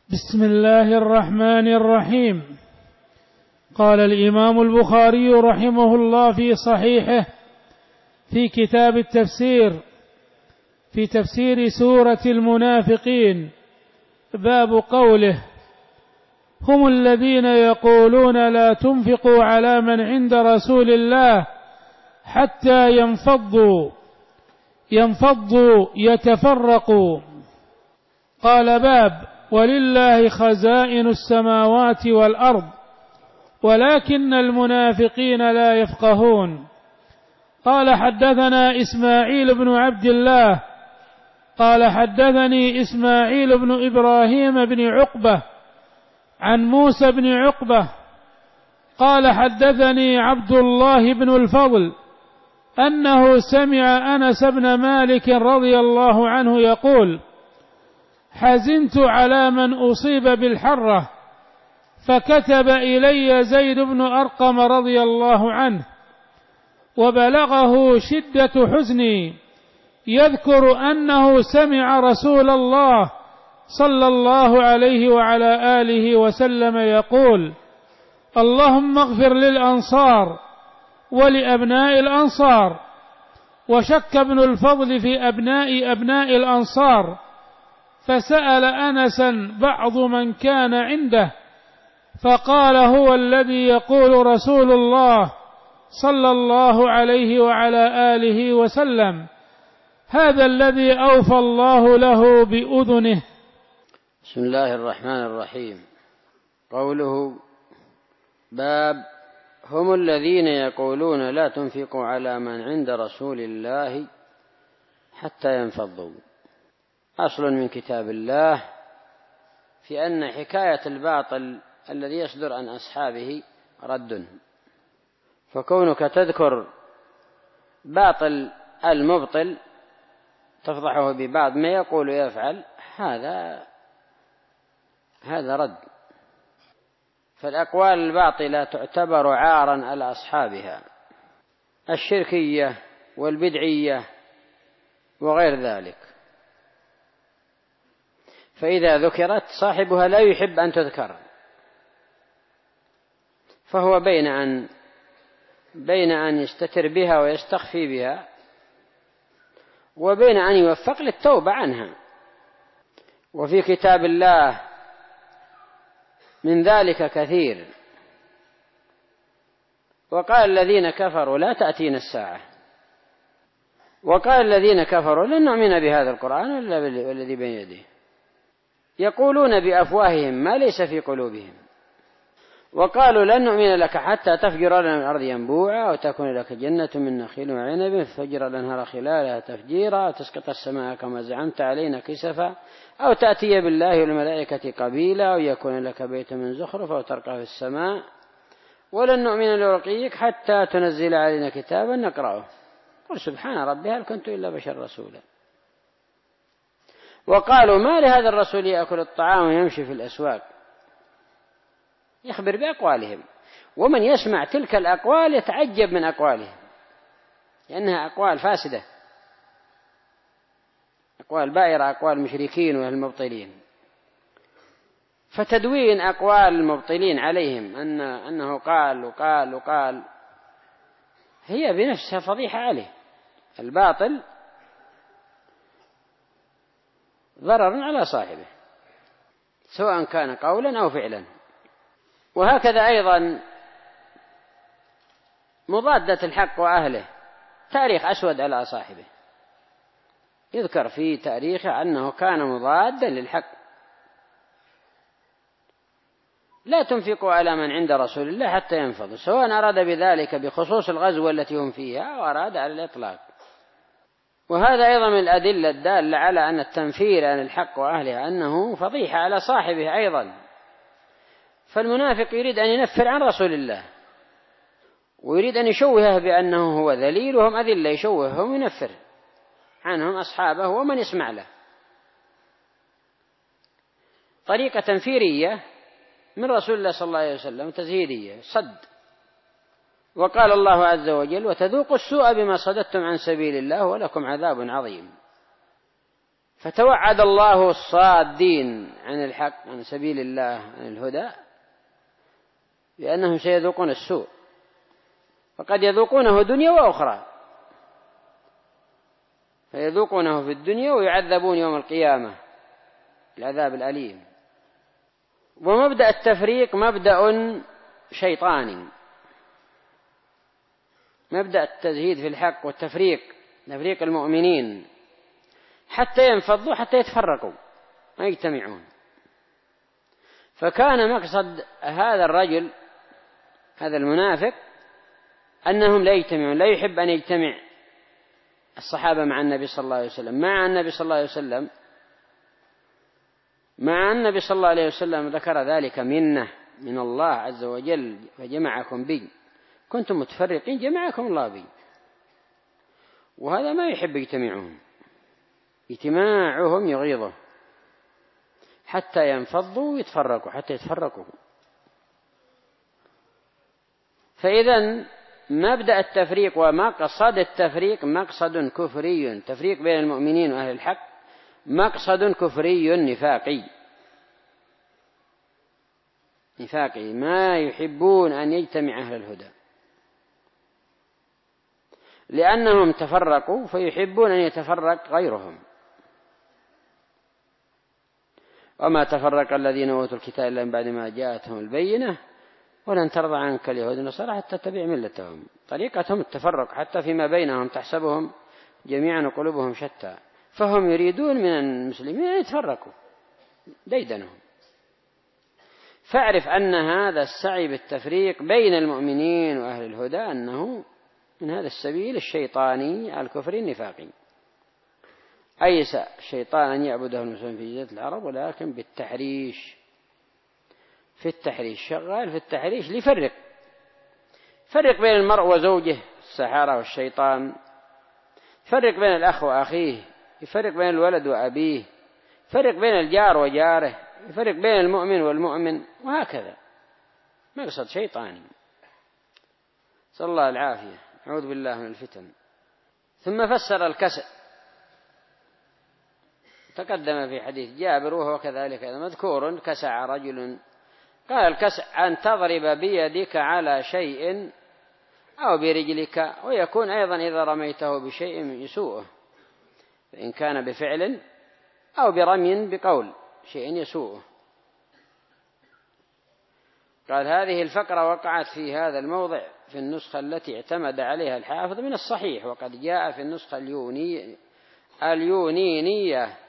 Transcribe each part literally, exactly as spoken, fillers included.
بسم الله الرحمن الرحيم. قال الإمام البخاري رحمه الله في صحيحه في كتاب التفسير في تفسير سورة المنافقين باب قوله: هم الذين يقولون لا تنفقوا على من عند رسول الله حتى ينفضوا ينفضوا يتفرقوا. قال: باب ولله خزائن السماوات والأرض ولكن المنافقين لا يفقهون. قال: حدثنا إسماعيل بن عبد الله قال حدثني إسماعيل بن إبراهيم بن عقبة عن موسى بن عقبة قال: حدثني عبد الله بن الفضل أنه سمع أنس بن مالك رضي الله عنه يقول: حزنت على من أصيب بالحرة فكتب إلي زيد بن أرقم رضي الله عنه وبلغه شدة حزني يذكر أنه سمع رسول الله صلى الله عليه وعلى آله وسلم يقول: اللهم اغفر للأنصار ولأبناء الأنصار. وشك ابن الفضل في أبناء أبناء الأنصار فسأل أنسا بعض من كان عنده فقال: هو الذي يقول رسول الله صلى الله عليه وعلى آله وسلم: هذا الذي أوفى الله له بأذنه. بسم الله الرحمن الرحيم. قوله: باب هم الذين يقولون لا تنفقوا على من عند رسول الله حتى ينفضوا. أصل من كتاب الله في أن حكاية الباطل الذي يصدر عن أصحابه رد، فكونك تذكر باطل المبطل تفضحه ببعض ما يقول ويفعل هذا هذا رد. فالأقوال الباطلة تعتبر عارا على أصحابها، الشركية والبدعية وغير ذلك، فإذا ذكرت صاحبها لا يحب أن تذكر، فهو بين أن بين أن يستتر بها ويستخفي بها وبين أن يوفق للتوبة عنها. وفي كتاب الله من ذلك كثير. وقال الذين كفروا لا تأتينا الساعة، وقال الذين كفروا لن نؤمن بهذا القرآن إلا بالذي بين يديه، يقولون بأفواههم ما ليس في قلوبهم. وقالوا لن نؤمن لك حتى تفجر لنا من الأرض ينبوعا وتكون لك جنة من نخيل وعنب فجر الأنهار خلالها تفجيرا وتسقط السماء كما زعمت علينا كسفا أو تأتي بالله والملائكة قبيلا أو يكون لك بيت من زخرف أو ترقى في السماء ولن نؤمن لرقيك حتى تنزل علينا كتابا نقرأه قل سبحان ربي هل كنت إلا بشر رسولا. وقالوا ما لهذا الرسول يأكل الطعام ويمشي في الأسواق، يخبر بأقوالهم، ومن يسمع تلك الأقوال يتعجب من أقوالهم لأنها أقوال فاسدة، أقوال بائرة، أقوال مشركين والمبطلين. فتدوين أقوال المبطلين عليهم أن أنه قال وقال وقال هي بنفسها فضيحة عليه. الباطل ضرر على صاحبه سواء كان قولا أو فعلا. وهكذا أيضا مضادة الحق وأهله، تاريخ أسود على صاحبه، يذكر في تاريخه أنه كان مضادا للحق. لا تنفقوا على من عند رسول الله حتى ينفضوا، سواء أراد بذلك بخصوص الغزوة التي هم فيها وأراد على الإطلاق. وهذا أيضا من الأدلة الدالة على أن التنفير عن الحق وأهله أنه فضيحة على صاحبه أيضا. فالمنافق يريد أن ينفر عن رسول الله ويريد أن يشوهه بأنه هو ذليل وهم أذلة، يشوههم وينفر عنهم أصحابه ومن يسمع له. طريقة تنفيرية من رسول الله صلى الله عليه وسلم، تزهيدية، صد. وقال الله عز وجل: وتذوقوا السوء بما صددتم عن سبيل الله ولكم عذاب عظيم. فتوعد الله الصادين عن الحق عن سبيل الله عن الهدى بأنهم سيذوقون السوء، فقد يذوقونه دنيا وأخرى، فيذوقونه في الدنيا ويعذبون يوم القيامة العذاب الأليم. ومبدأ التفريق مبدأ شيطاني، مبدأ التزهيد في الحق والتفريق، تفريق المؤمنين حتى ينفضوا حتى يتفرقوا ما يجتمعون. فكان مقصد هذا الرجل هذا المنافق أنهم لا يجتمعون، لا يحب أن يجتمع الصحابة مع النبي صلى الله عليه وسلم، مع النبي صلى الله عليه وسلم مع النبي صلى الله عليه وسلم ذكر ذلك منه من الله عز وجل فجمعكم بي، كنتم متفرقين جمعكم الله بي. وهذا ما يحب يجتمعون، اجتماعهم يغيظه حتى ينفضوا ويتفرقوا حتى يتفرقوا. فإذا مبدأ التفريق ومقصد التفريق مقصد كفري، تفريق بين المؤمنين وأهل الحق مقصد كفري نفاقي نفاقي، ما يحبون أن يجتمع أهل الهدى لأنهم تفرقوا فيحبون أن يتفرق غيرهم. وما تفرق الذين أوتوا الكتاب إلا من بعد ما جاءتهم البينة ولن ترضى عنك اليهود والنصارى حتى تتبع ملتهم. طريقتهم التفرق حتى فيما بينهم، تحسبهم جميعا وقلوبهم شتى، فهم يريدون من المسلمين أن يتفرقوا ديدنهم. فاعرف أن هذا السعي بالتفريق بين المؤمنين وأهل الهدى أنه من هذا السبيل الشيطاني الكفري النفاقي. أيس الشيطان أن يعبده المسلمين في جزيرة العرب، ولكن بالتحريش، في التحريش شغال في التحريش ليفرق، فرق بين المرء وزوجه السحارة والشيطان، فرق بين الأخ وأخيه، يفرق بين الولد وأبيه، يفرق بين الجار وجاره، يفرق بين المؤمن والمؤمن، وهكذا مقصد شيطاني. صلى الله العافية، أعوذ بالله من الفتن. ثم فسر الكسع، تقدم في حديث جابر وهو كذلك مذكور: كسع رجل، قال الكسع أن تضرب بيدك على شيء أو برجلك، ويكون أيضا إذا رميته بشيء يسوءه، فإن كان بفعل أو برمي بقول شيء يسوءه. قال هذه الفقرة وقعت في هذا الموضع في النسخة التي اعتمد عليها الحافظ من الصحيح، وقد جاء في النسخة اليوني اليونينية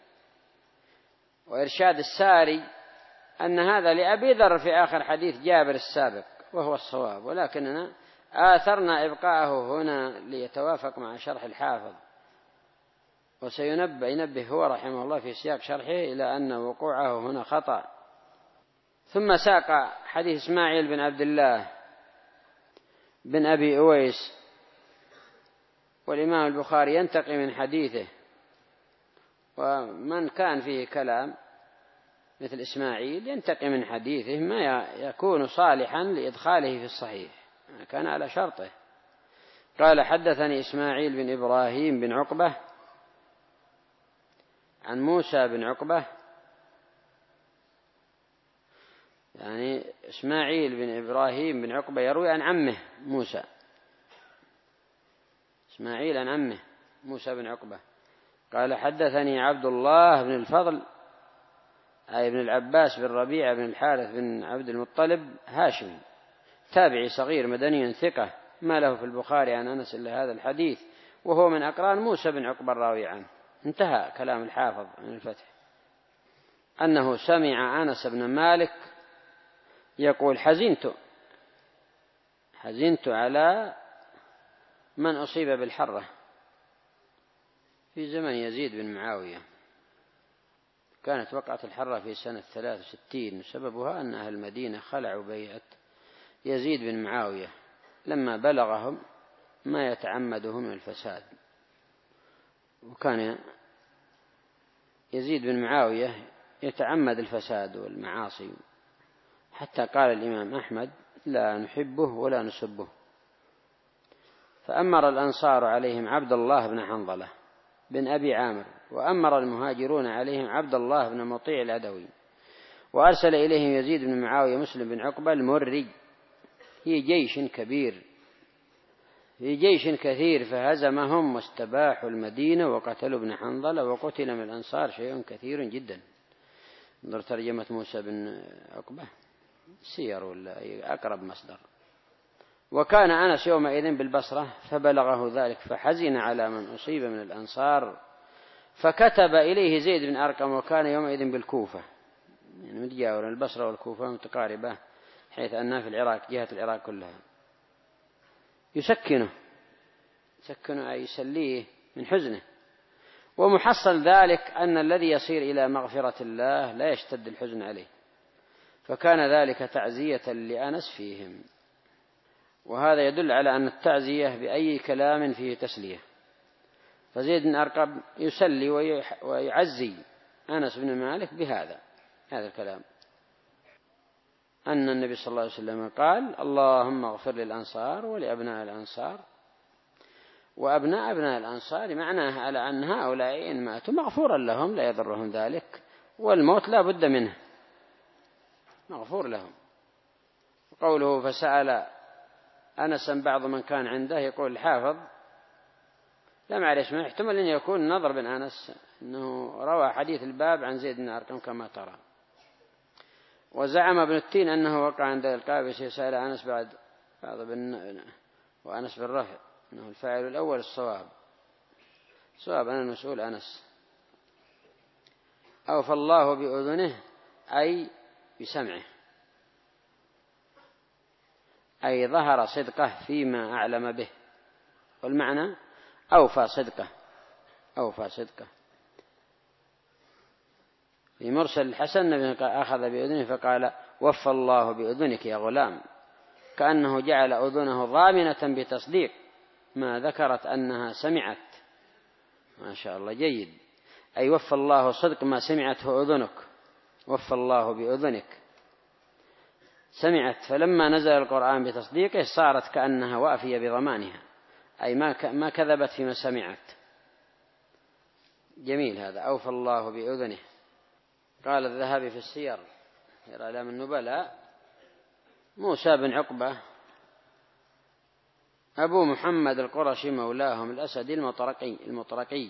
وإرشاد الساري أن هذا لأبي ذر في آخر حديث جابر السابق، وهو الصواب، ولكننا آثرنا إبقاءه هنا ليتوافق مع شرح الحافظ، وسينبه ينبه هو رحمه الله في سياق شرحه إلى أن وقوعه هنا خطأ. ثم ساق حديث إسماعيل بن عبد الله بن أبي أويس، والإمام البخاري ينتقي من حديثه، ومن كان فيه كلام مثل إسماعيل ينتقي من حديثه ما يكون صالحا لإدخاله في الصحيح، كان على شرطه. قال حدثني إسماعيل بن إبراهيم بن عقبة عن موسى بن عقبة، يعني إسماعيل بن إبراهيم بن عقبة يروي عن عمه موسى، إسماعيل عن عمه موسى بن عقبة. قال حدثني عبد الله بن الفضل أي بن العباس بن ربيعة بن الحارث بن عبد المطلب هاشمي، تابعي صغير مدني ثقة، ما له في البخاري عن أنس إلا هذا الحديث، وهو من أقران موسى بن عقبة الراوي عنه. انتهى كلام الحافظ من الفتح أنه سمع أنس بن مالك يقول حزنت حزنت على من أصيب بالحرة في زمن يزيد بن معاوية. كانت وقعة الحرة في سنة ثلاث وستين، سببها أن أهل المدينة خلعوا بيعة يزيد بن معاوية لما بلغهم ما يتعمده من الفساد، وكان يزيد بن معاوية يتعمد الفساد والمعاصي، حتى قال الإمام أحمد لا نحبه ولا نسبه، فأمر الأنصار عليهم عبد الله بن حنظلة بن أبي عامر، وأمر المهاجرون عليهم عبد الله بن مطيع العدوي، وأرسل إليهم يزيد بن معاوية مسلم بن عقبة المري في جيش كبير في جيش كثير، فهزمهم واستباحوا المدينة وقتلوا ابن حنظلة، وقتل من الأنصار شيء كثير جدا. انظر ترجمة موسى بن عقبة سير ولا أقرب مصدر. وكان أنس يومئذ بالبصرة فبلغه ذلك فحزن على من أصيب من الأنصار، فكتب إليه زيد بن أرقم، وكان يومئذ بالكوفة، يعني متجاورا البصرة والكوفة متقاربة، حيث أنها في العراق جهة العراق كلها، يسكنه يسكنه أي يسليه من حزنه. ومحصل ذلك أن الذي يصير إلى مغفرة الله لا يشتد الحزن عليه، فكان ذلك تعزية لأنس فيهم. وهذا يدل على أن التعزية بأي كلام فيه تسلية، فزيد بن أرقم يسلي ويعزي أنس بن مالك بهذا هذا الكلام، أن النبي صلى الله عليه وسلم قال: اللهم اغفر للأنصار ولأبناء الأنصار، وأبناء أبناء الأنصار معناه على أن هؤلاء إن ماتوا مغفورا لهم لا يضرهم ذلك، والموت لا بد منه مغفور لهم. قوله فسأل أنسا بعض من كان عنده، يقول الحافظ لم أعرف، ما يحتمل أن يكون نظر بن أنس أنه روى حديث الباب عن زيد بن أرقم كما ترى. وزعم ابن التين أنه وقع عند القابس يسأل أنس بعد بعض بن وأنس بالرفع أنه الفاعل الأول الصواب، صواب أنا المسؤول أنس. أوفى الله بأذنه أي بسمعه، أي ظهر صدقه فيما أعلم به، والمعنى أوفى صدقه أوفى صدقه. في مرسل الحسن أخذ بأذنه فقال: وفى الله بأذنك يا غلام، كأنه جعل أذنه ضامنة بتصديق ما ذكرت أنها سمعت. ما شاء الله جيد، أي وفى الله صدق ما سمعته أذنك، وفى الله بأذنك سمعت، فلما نزل القرآن بتصديقه صارت كأنها وافية بضمانها، أي ما كذبت فيما سمعت. جميل هذا، أوفى الله بأذنه. قال الذهبي في السير في أعلام النبلاء: موسى بن عقبة أبو محمد القرشي مولاهم الأسدي المطرقي المطرقي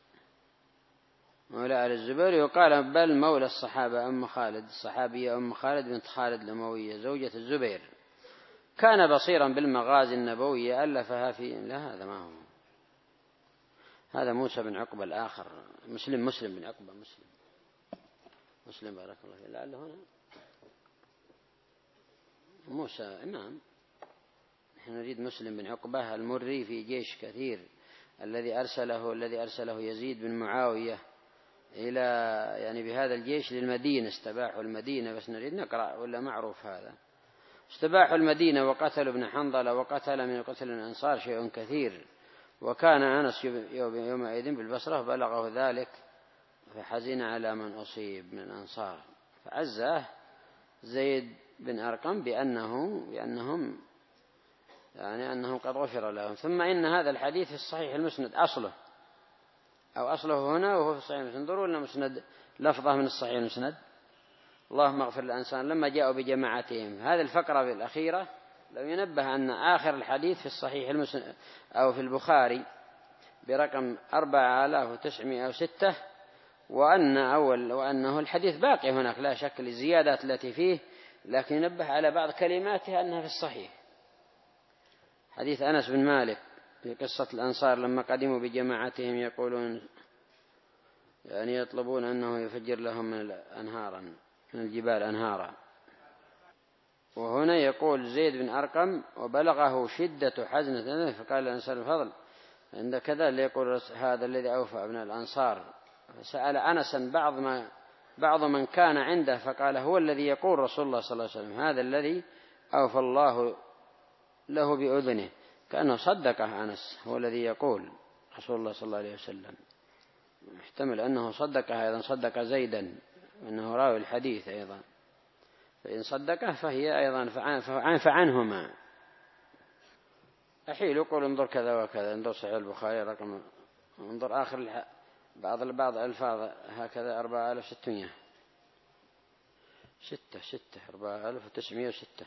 مولى آل الزبير، يقال بل مولى الصحابة أم خالد، الصحابية أم خالد بنت خالد الأموية زوجة الزبير، كان بصيرا بالمغازي النبوية ألفها في لا هذا ما هو هذا موسى بن عقبة الآخر، مسلم مسلم بن عقبة مسلم مسلم بارك الله فيه، لعله هنا موسى إمام. نحن نريد مسلم بن عقبة المري في جيش كثير الذي أرسله الذي أرسله يزيد بن معاوية إلى يعني بهذا الجيش للمدينة، استباحوا المدينة، بس نريد نقرأ ولا معروف هذا. استباحوا المدينة وقتلوا ابن حنظلة، وقتل من قتل الأنصار شيء كثير. وكان أنس يومئذ بالبصرة بلغه ذلك فحزن على من أصيب من الأنصار، فعزاه زيد بن أرقم بأنه بأنهم يعني أنه قد غفر لهم. ثم إن هذا الحديث في الصحيح المسند أصله أو أصله هنا وهو في الصحيح المسند. انظروا لنا مسند لفظة من الصحيح المسند: اللهم اغفر للأنصار لما جاءوا بجماعتهم. هذه الفقرة الأخيرة لو ينبه أن آخر الحديث في الصحيح المسند أو في البخاري برقم أربعة آلاف وتسعمائة وستة، وأن أول وأنه الحديث باقي هناك لا شك للزيادات التي فيه، لكن ينبه على بعض كلماتها أنها في الصحيح. حديث أنس بن مالك في قصة الأنصار لما قدموا بجماعتهم يقولون يعني يطلبون أنه يفجر لهم من الأنهار من الجبال أنهارا. وهنا يقول زيد بن أرقم: وبلغه شدة حزنة، فقال الأنصار الفضل عند كذا اللي يقول هذا الذي أوفى ابن الأنصار، فسأل أنسا بعض ما بعض من كان عنده فقال: هو الذي يقول رسول الله صلى الله عليه وسلم، هذا الذي أوفى الله له بأذنه، كأنه صدقه أنس، هو الذي يقول رسول الله صلى الله عليه وسلم. محتمل أنه صدقه أيضا، صدق زيدا أنه راوي الحديث أيضا، فإن صدقه فهي أيضا فعن فعنهما. أحيل يقول انظر كذا وكذا، انظر صحيح البخاري رقم انظر آخر بعض بعض الألفاظ هكذا أربعة آلاف وستمائة ستة ستة أربعة آلاف وتسعمائة وستة.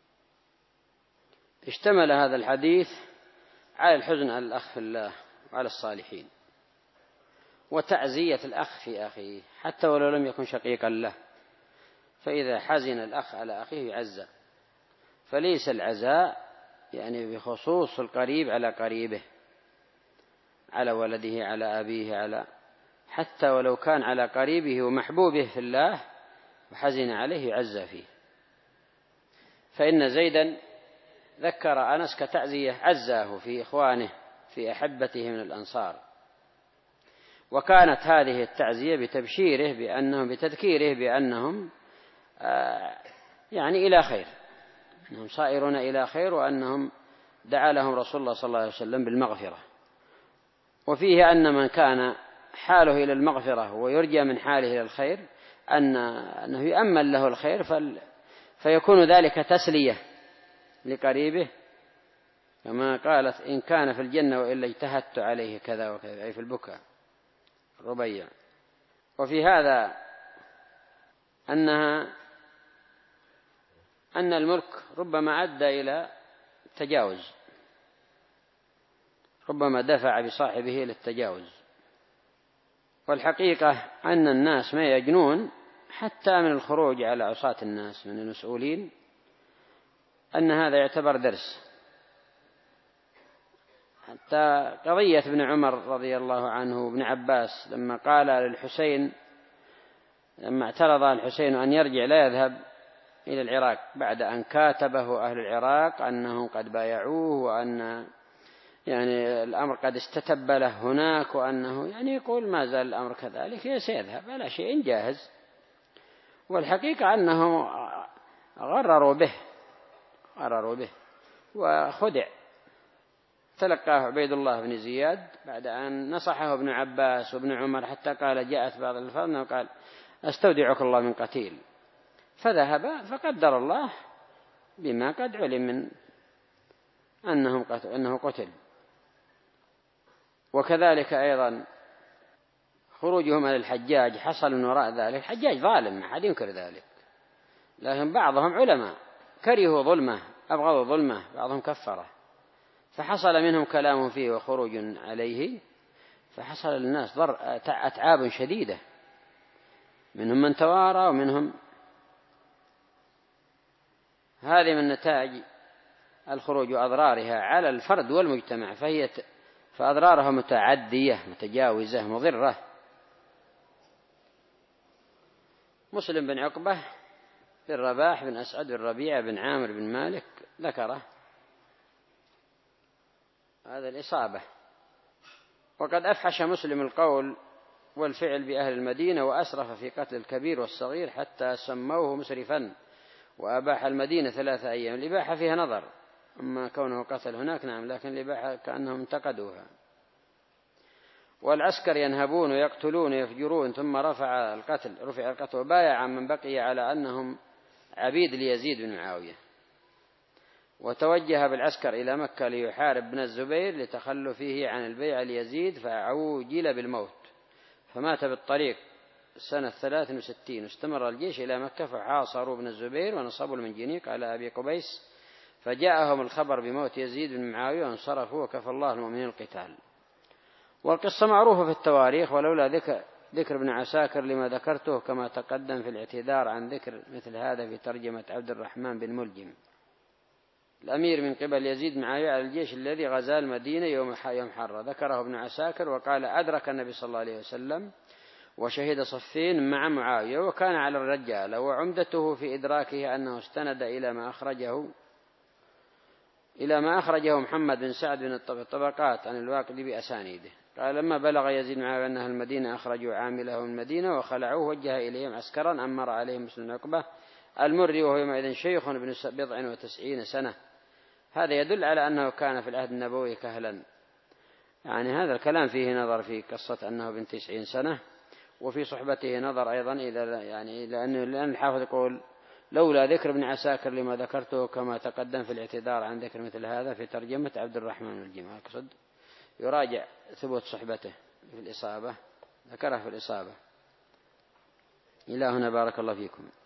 اشتمل هذا الحديث على الحزن على الأخ في الله وعلى الصالحين، وتعزية الأخ في أخيه حتى ولو لم يكن شقيقا له، فإذا حزن الأخ على أخيه يعزى، فليس العزاء يعني بخصوص القريب على قريبه، على ولده على أبيه، على حتى ولو كان على قريبه ومحبوبه في الله وحزن عليه يعزى فيه. فإن زيدا ذكر أنس كتعزية عزاه في إخوانه في أحبته من الأنصار، وكانت هذه التعزية بتبشيره بأنهم بتذكيره بأنهم آه يعني إلى خير، أنهم صائرون إلى خير، وأنهم دعا لهم رسول الله صلى الله عليه وسلم بالمغفرة. وفيه أن من كان حاله إلى المغفرة ويرجى من حاله إلى الخير أن أنه يأمل له الخير فيكون ذلك تسلية لقريبه، كما قالت إن كان في الجنة وإلا اجتهدت عليه كذا وكذا، أي في البكاء ربيع. وفي هذا أنها أن الملك ربما أدى إلى التجاوز، ربما دفع بصاحبه للتجاوز. والحقيقة أن الناس ما يجنون حتى من الخروج على عصاة الناس من المسؤولين، أن هذا يعتبر درس. حتى قضية ابن عمر رضي الله عنه وابن عباس لما قال للحسين، لما اعترض الحسين أن يرجع لا يذهب إلى العراق بعد أن كاتبه أهل العراق أنهم قد بايعوه وأن يعني الأمر قد استتب له هناك، وأنه يعني يقول ما زال الأمر كذلك سيذهب على شيء جاهز. والحقيقة أنه غرروا به غرروا به وخدع. تلقاه عبيد الله بن زياد بعد أن نصحه ابن عباس وابن عمر، حتى قال جاءت بعض الألفاظ وقال أستودعك الله من قتيل، فذهب فقدر الله بما قد علم من أنهم قتل أنه قتل. وكذلك أيضا خروجهم على الحجاج حصل من وراء ذلك. الحجاج ظالم ما حد ينكر ذلك، لكن بعضهم علماء كرهوا ظلمه أبغضوا ظلمه، بعضهم كفره، فحصل منهم كلام فيه وخروج عليه، فحصل للناس ضر أتعاب شديدة، منهم من توارى ومنهم. هذه من نتائج الخروج وأضرارها على الفرد والمجتمع، فهي فأضرارها متعدية متجاوزة مضرة. مسلم بن عقبة بن رباح بن أسعد بن ربيعة بن عامر بن مالك ذكره هذا الإصابة. وقد أفحش مسلم القول والفعل بأهل المدينة، وأسرف في قتل الكبير والصغير حتى سموه مسرفا، وأباح المدينة ثلاثة أيام. الإباحة فيها نظر، أما كونه قتل هناك نعم، لكن الإباحة كأنهم انتقدوها. والعسكر ينهبون ويقتلون ويفجرون، ثم رفع القتل رفع القتل وبايع من بقي على أنهم عبيد ليزيد بن معاوية. وتوجه بالعسكر إلى مكة ليحارب ابن الزبير لتخلفه عن البيع ليزيد، فعوجل بالموت فمات بالطريق سنة ثلاث وستين. واستمر الجيش إلى مكة فحاصروا ابن الزبير ونصبوا المنجنيق على أبي قبيس، فجاءهم الخبر بموت يزيد بن معاوية وانصرفوا وكفى الله المؤمنين القتال. والقصة معروفة في التواريخ، ولولا ذكر ذكر ابن عساكر لما ذكرته كما تقدم في الاعتذار عن ذكر مثل هذا في ترجمة عبد الرحمن بن ملجم الأمير من قبل يزيد بن معاوية على الجيش الذي غزا المدينة يوم حرة. ذكره ابن عساكر وقال أدرك النبي صلى الله عليه وسلم وشهد صفين مع معاوية، وكان على الرجال، وعمدته في إدراكه أنه استند إلى ما أخرجه إلى ما أخرجه محمد بن سعد بن الطبقات عن الواقدي بأسانيده. قال لما بلغ يزيد بن معاوية أنها المدينة أخرجوا عامله من المدينة وخلعوه، وجه إليهم عسكرا أمر عليهم مسلم عقبة المري وهو يومئذ شيخ ابن بضع وتسعين سنة. هذا يدل على أنه كان في العهد النبوي كهلا. يعني هذا الكلام فيه نظر في قصة أنه بن تسعين سنة، وفي صحبته نظر أيضا إذا يعني لأن لأن الحافظ يقول لولا ذكر ابن عساكر لما ذكرته كما تقدم في الاعتذار عن ذكر مثل هذا في ترجمة عبد الرحمن الجمال. أقصد يراجع ثبوت صحبته في الإصابة، ذكرها في الإصابة. إلى هنا بارك الله فيكم.